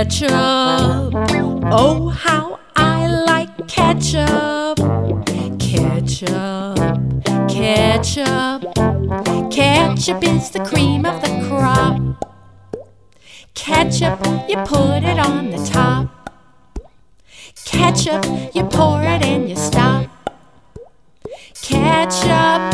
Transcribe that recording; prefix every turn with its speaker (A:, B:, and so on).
A: Ketchup, oh how I like ketchup. Ketchup, ketchup, ketchup is the cream of the crop. Ketchup, you put it on the top. Ketchup, you pour it and you stop. Ketchup,